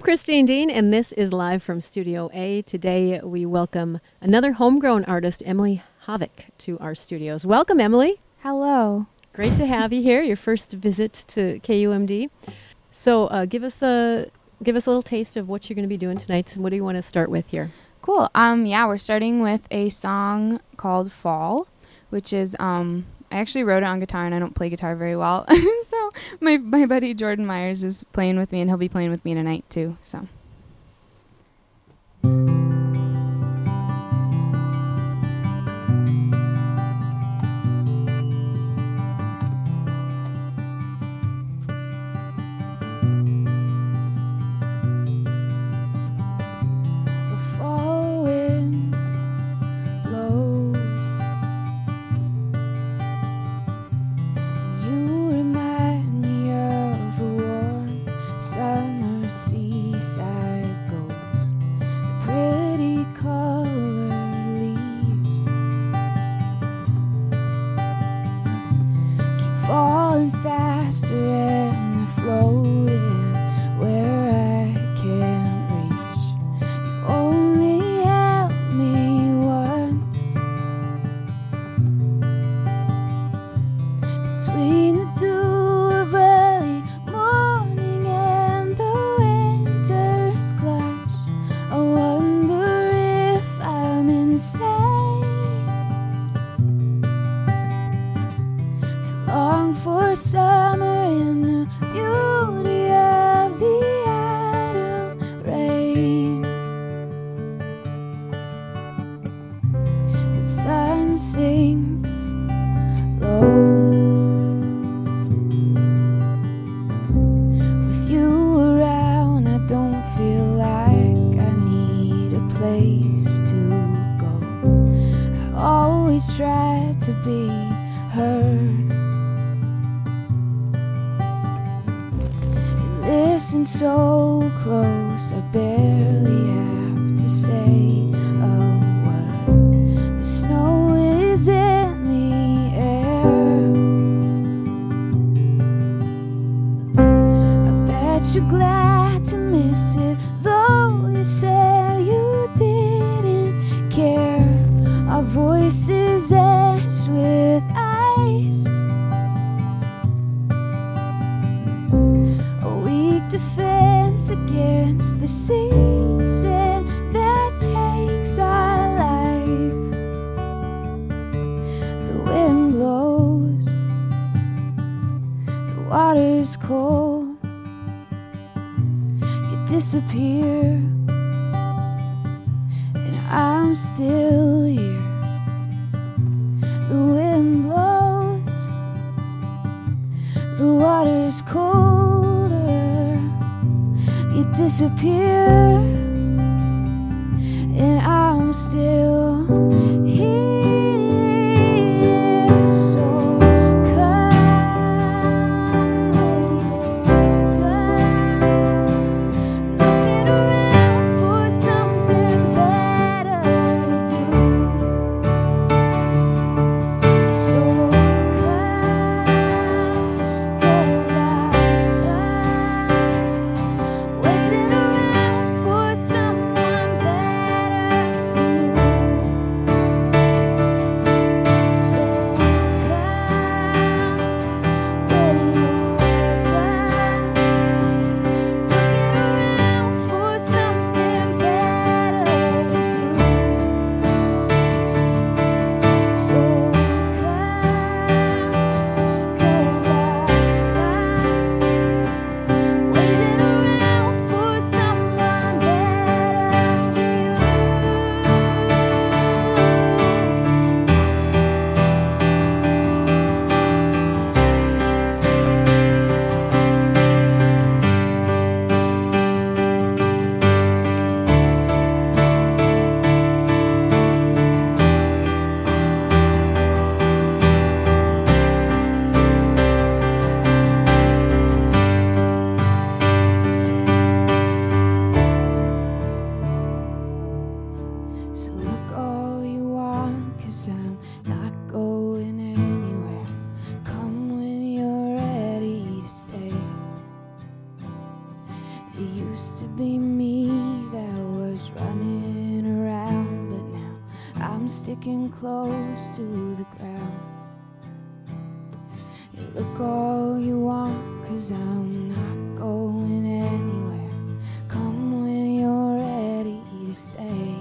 Christine Dean, and this is live from Studio A. Today we welcome another homegrown artist, Emily Havoc, to our studios. Welcome, Emily. Hello. Great to have you here. Your first visit to KUMD. So give us a little taste of what you're going to be doing tonight. What do you want to start with here? Cool. We're starting with a song called Fall, which is I actually wrote it on guitar, and I don't play guitar very well. So my buddy Jordan Myers is playing with me, and he'll be playing with me tonight too. So. So close, I barely have to say a word. The snow is in the air. I bet you're glad to miss it, though you said you didn't care. Our voices etched with ice. Defense against the season that takes our life. The wind blows, the water's cold. You disappear, and I'm still here. The wind blows, the water's cold. You disappear, and I'm still here. So come down, looking around for something better to do. So come, 'cause I'm done waiting around for someone better than you. It used to be me that was running around, but now I'm sticking close to the ground. You look all you want, 'cause I'm not going anywhere. Come when you're ready to stay.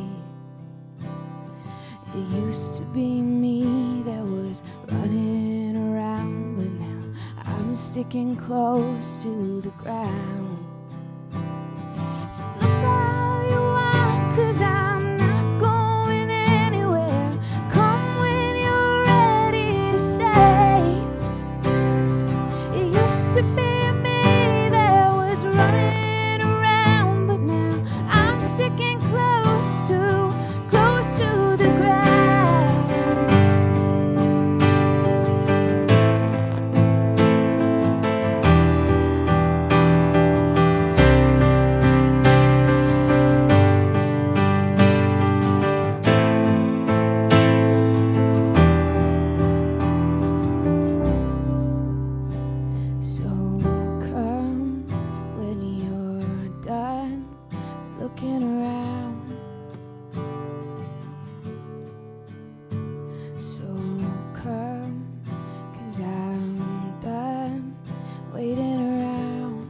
It used to be me that was running around, but now I'm sticking close to the ground. So look all you want, 'cause I'm not going anywhere. Come when you're ready to stay. It used to be me that was running around, but now I'm sticking close to the ground. So come when you're done looking around. So come, 'cause I'm done waiting around.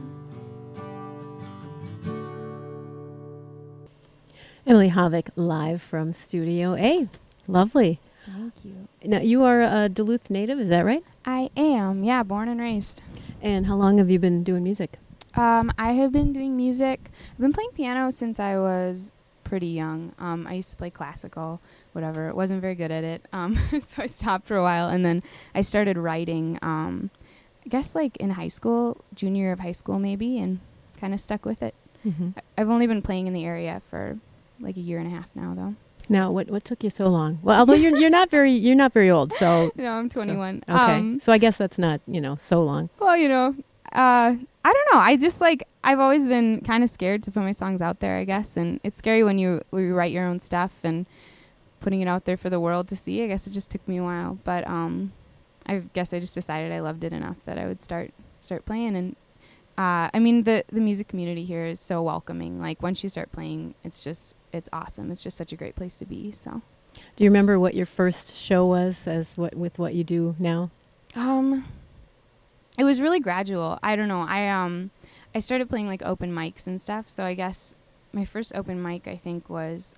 Emily Havik live from Studio A. Lovely. Thank you. Now, you are a Duluth native, is that right? I am, yeah, born and raised. And how long have you been doing music? I have been doing music. I've been playing piano since I was pretty young. I used to play classical, whatever. Wasn't very good at it, so I stopped for a while, and then I started writing. I guess like in high school, junior year of high school maybe, and kind of stuck with it. Mm-hmm. I've only been playing in the area for like a year and a half now, though. Now, what took you so long? Well, although you're not very old, so No, I'm 21. So, okay, so I guess that's not so long. Well, I don't know. I just I've always been kind of scared to put my songs out there, I guess. And it's scary when you write your own stuff and putting it out there for the world to see. I guess it just took me a while. But I guess I just decided I loved it enough that I would start playing. And I mean, the music community here is so welcoming. Like once you start playing, it's awesome. It's just such a great place to be. So, do you remember what your first show was with what you do now? It was really gradual. I don't know. I started playing like open mics and stuff. So I guess my first open mic I think was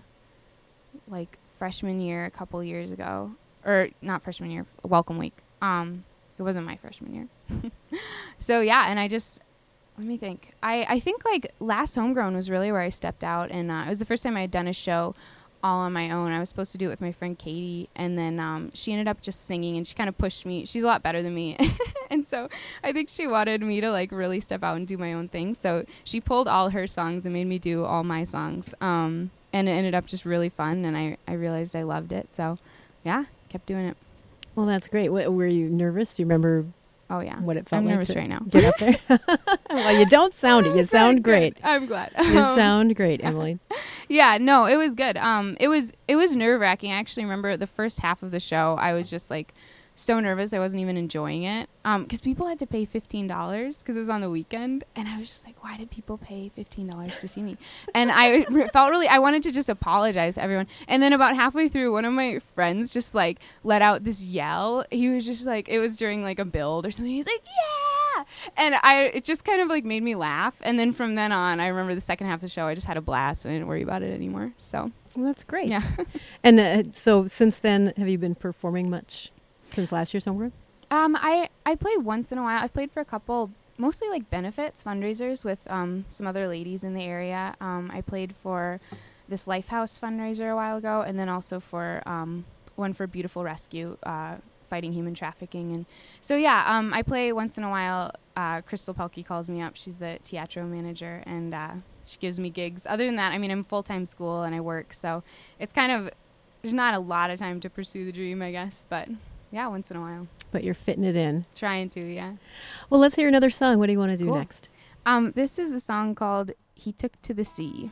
like freshman year, a couple years ago, or not freshman year, welcome week. It wasn't my freshman year. So yeah, and let me think. I think like last Homegrown was really where I stepped out, and it was the first time I had done a show all on my own. I was supposed to do it with my friend Katie, and then she ended up just singing, and she kind of pushed me. She's a lot better than me, and so I think she wanted me to like really step out and do my own thing. So she pulled all her songs and made me do all my songs, and it ended up just really fun, and I realized I loved it. So yeah, kept doing it. Well, that's great. Were you nervous? Do you remember? Oh yeah, what it felt I'm like nervous to right now. Get up there. Well, you don't sound it. You sound great. I'm glad. You sound great, Emily. Yeah, no, it was good. It was nerve-wracking. I actually remember the first half of the show, I was just like so nervous I wasn't even enjoying it. Because people had to pay $15 because it was on the weekend, and I was just like, why did people pay $15 to see me? And I felt I wanted to just apologize to everyone. And then about halfway through, one of my friends just like let out this yell. He was just like, it was during like a build or something. He's like, yeah! And it just kind of like made me laugh. And then from then on, I remember the second half of the show, I just had a blast. So I didn't worry about it anymore. So well, that's great. Yeah. And so since then, have you been performing much since last year's Homegrown? I play once in a while. I've played for a couple, mostly like benefits, fundraisers with some other ladies in the area. I played for this Lifehouse fundraiser a while ago, and then also for one for Beautiful Rescue, fighting human trafficking. And so yeah, I play once in a while. Crystal Pelkey calls me up. She's the teatro manager, and she gives me gigs. Other than that, I mean, I'm full-time school and I work, so it's kind of, there's not a lot of time to pursue the dream, I guess, but yeah, once in a while. But you're fitting it in. Trying to, yeah. Well, let's hear another song. What do you want to do next? This is a song called He Took to the Sea.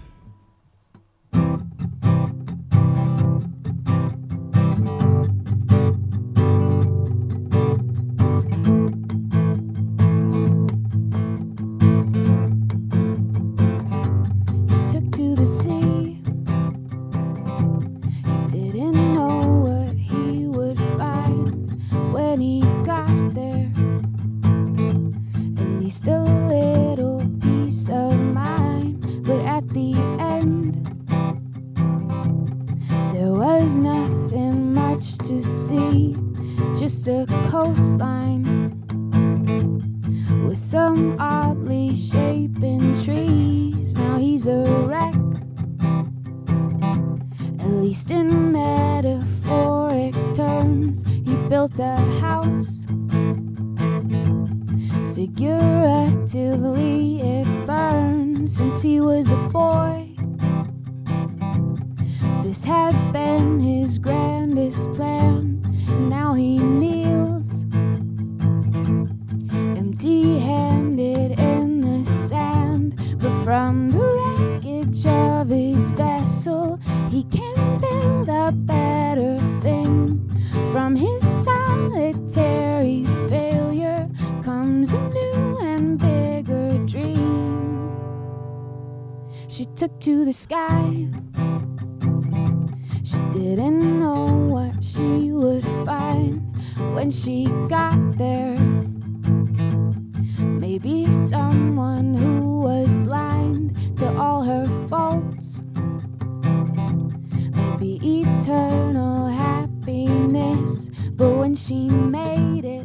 least in metaphoric terms. He built a house. Figuratively it burned since he was a boy. This had been his grandest plan. Now he kneels, empty-handed in the sand. But from the wreckage of his vessel, he can build a better thing. From his solitary failure comes a new and bigger dream. She took to the sky. She didn't know what she would find when she got there. Maybe someone who was blind to all her faults. Maybe eternal happiness. But when she made it,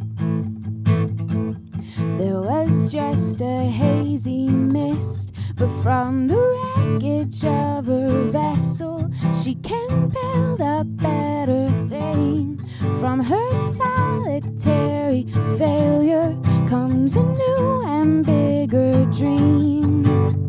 there was just a hazy mist. But from the wreckage of her vessel, she can build a better thing. From her solitary failure comes a new and bigger dream.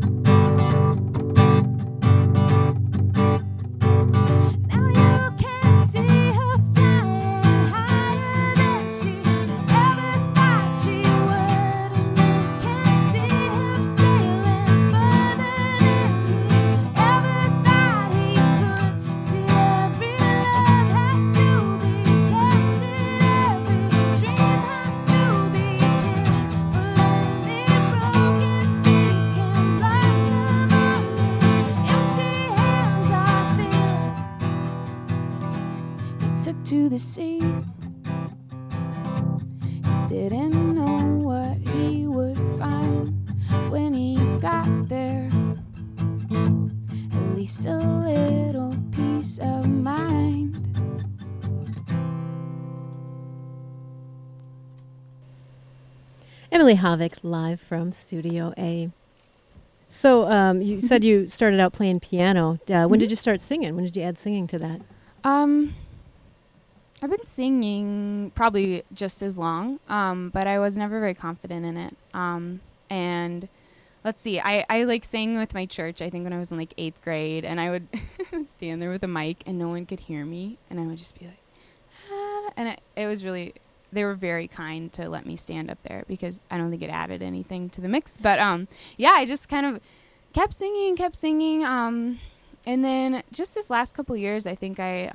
Now you can see her flying higher than she ever thought she would. And you can see him sailing further than he ever thought he could. See, every love has to be tested, every dream has to be killed. But only broken seeds can blossom, only empty hands are filled. He took to the sea. He didn't know what he would find when he got there. At least a little peace of mind. Emily Havik live from Studio A. So you said you started out playing piano. When did you start singing? When did you add singing to that? I've been singing probably just as long, but I was never very confident in it. And let's see, I like sang with my church, I think when I was in like 8th grade, and I would stand there with a mic and no one could hear me, and I would just be like, ah, and it was really, they were very kind to let me stand up there because I don't think it added anything to the mix. But yeah, I just kind of kept singing, and then just this last couple years, I think I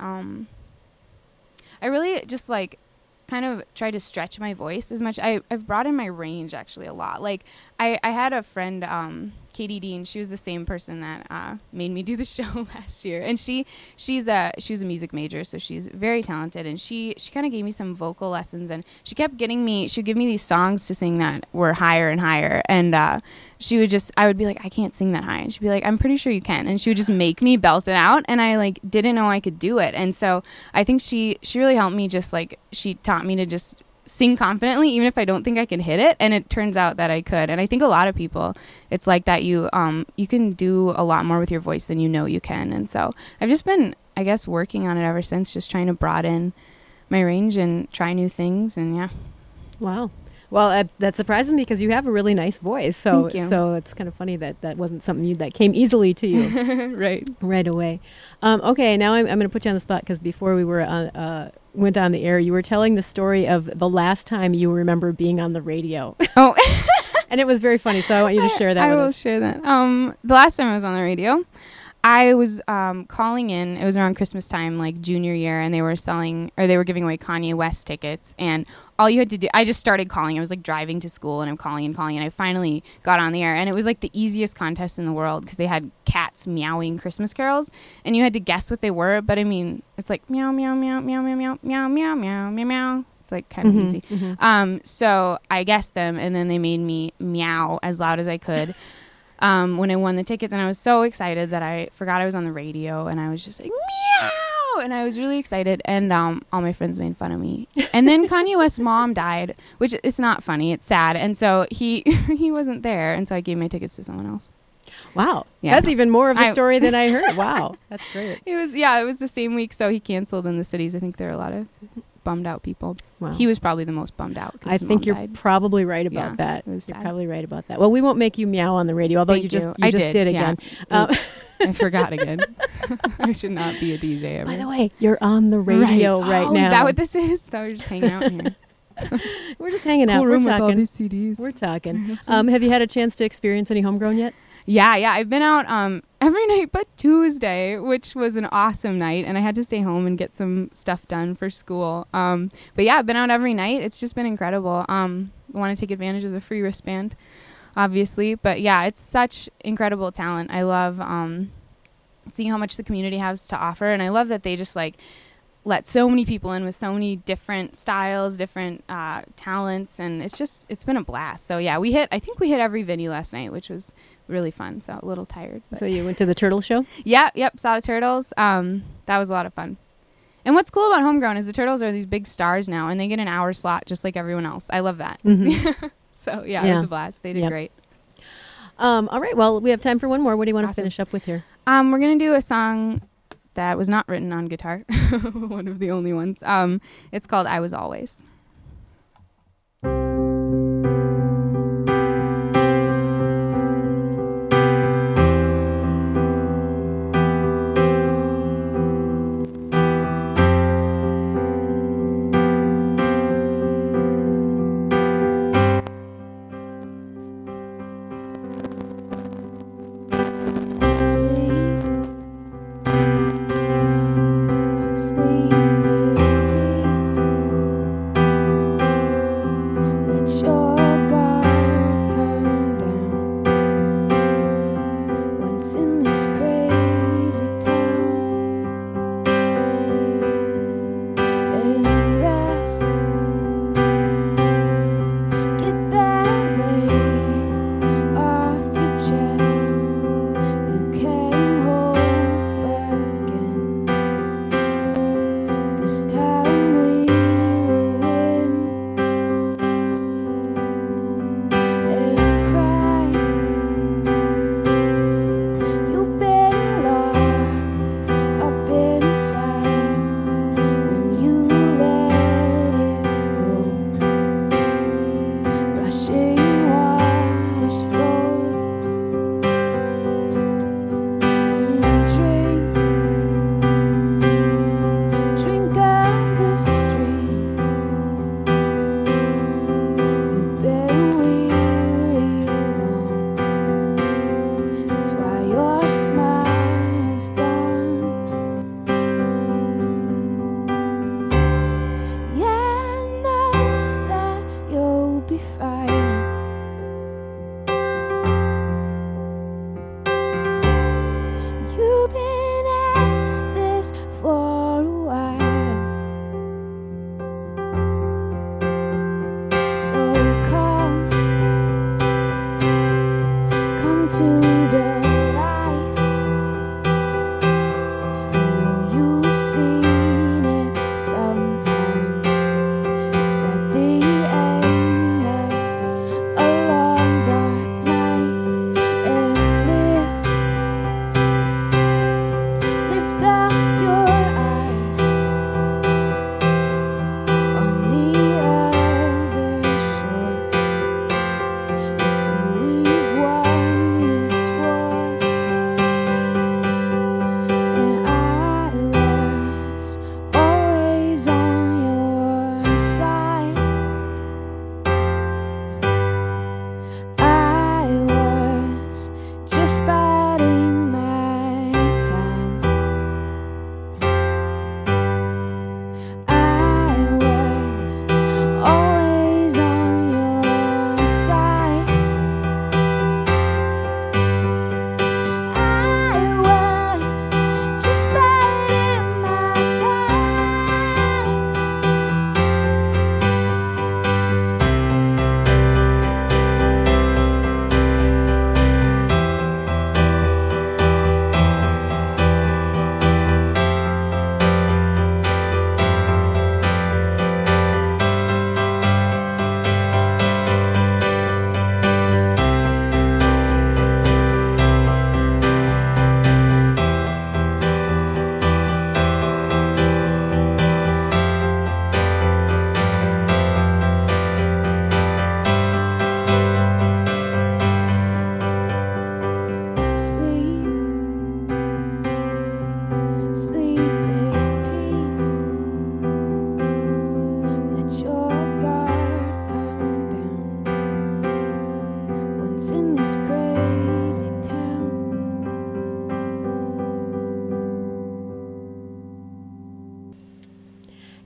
really just like kind of tried to stretch my voice as much. I've broadened my range actually a lot. Like I had a friend, Katie Dean. She was the same person that made me do the show last year, and she was a music major, so she's very talented. And she kind of gave me some vocal lessons, and she kept getting me. She would give me these songs to sing that were higher and higher, and I would be like, I can't sing that high, and she'd be like, I'm pretty sure you can, and she would just make me belt it out, and I like didn't know I could do it. And so I think she really helped me. Just like she taught me to just sing confidently even if I don't think I can hit it, and it turns out that I could. And I think a lot of people, it's like that. You can do a lot more with your voice than you know you can. And so I've just been, I guess, working on it ever since, just trying to broaden my range and try new things. And yeah. Wow. Well, that surprised me because you have a really nice voice. So Thank you. So it's kind of funny that wasn't something that came easily to you right away. Okay, now I'm going to put you on the spot because before we went on the air, you were telling the story of the last time you remember being on the radio. Oh. And it was very funny, so I want you to share that with us. I will share that. The last time I was on the radio, I was calling in. It was around Christmas time, like junior year, and they were giving away Kanye West tickets. And all you had to do, I just started calling. I was like driving to school, and I'm calling, and I finally got on the air. And it was like the easiest contest in the world because they had cats meowing Christmas carols, and you had to guess what they were. But I mean, it's like meow, meow, meow, meow, meow, meow, meow, meow, meow, meow, meow. It's like kind of easy. Mm-hmm. So I guessed them, and then they made me meow as loud as I could. When I won the tickets, and I was so excited that I forgot I was on the radio, and I was just like, meow, and I was really excited, and all my friends made fun of me. And then Kanye West's mom died, which it's not funny, it's sad, and so he wasn't there, and so I gave my tickets to someone else. Wow. Yeah. That's even more of a story than I heard. Wow. That's great. It was the same week, so he canceled in the cities. I think there were a lot of bummed out people. Wow. He was probably the most bummed out. I think you're probably right about that. You're probably right about that. Well, we won't make you meow on the radio, although you just did again. I forgot again. I should not be a DJ ever. By the way, you're on the radio right now. Is that what this is? Thought we were just hanging out here. We're just hanging out. Cool We're room talking. with all these CDs. We're talking. Have you had a chance to experience any homegrown yet? Yeah. I've been out every night but Tuesday, which was an awesome night, and I had to stay home and get some stuff done for school. But yeah, I've been out every night. It's just been incredible. I want to take advantage of the free wristband, obviously. But yeah, it's such incredible talent. I love seeing how much the community has to offer, and I love that they just like let so many people in with so many different styles, different talents, and it's been a blast. So yeah, I think we hit every venue last night, which was really fun. So a little tired. So you went to the Turtle Show? Yep, saw the Turtles. That was a lot of fun. And what's cool about Homegrown is the Turtles are these big stars now, and they get an hour slot just like everyone else. I love that. Mm-hmm. So yeah, it was a blast. They did great. All right, well, we have time for one more. What do you want to finish up with here? We're gonna do a song that was not written on guitar. One of the only ones. It's called I Was Always.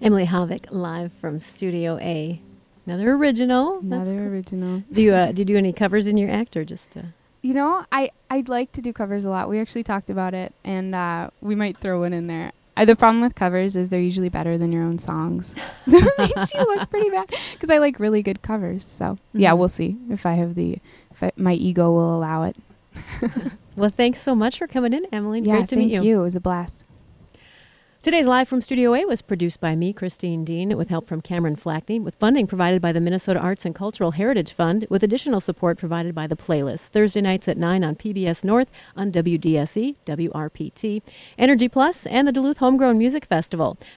Emily Havik live from Studio A. Another original. That's Another cool. original. Do you do any covers in your act or just? You know, I'd like to do covers a lot. We actually talked about it, and we might throw one in there. The problem with covers is they're usually better than your own songs. So it makes you look pretty bad because I like really good covers. So yeah, we'll see if my ego will allow it. Well, thanks so much for coming in, Emily. Yeah, Great to meet you. Thank you. It was a blast. Today's Live from Studio A was produced by me, Christine Dean, with help from Cameron Flackney, with funding provided by the Minnesota Arts and Cultural Heritage Fund, with additional support provided by The Playlist. Thursday nights at 9 on PBS North, on WDSE, WRPT, Energy Plus, and the Duluth Homegrown Music Festival.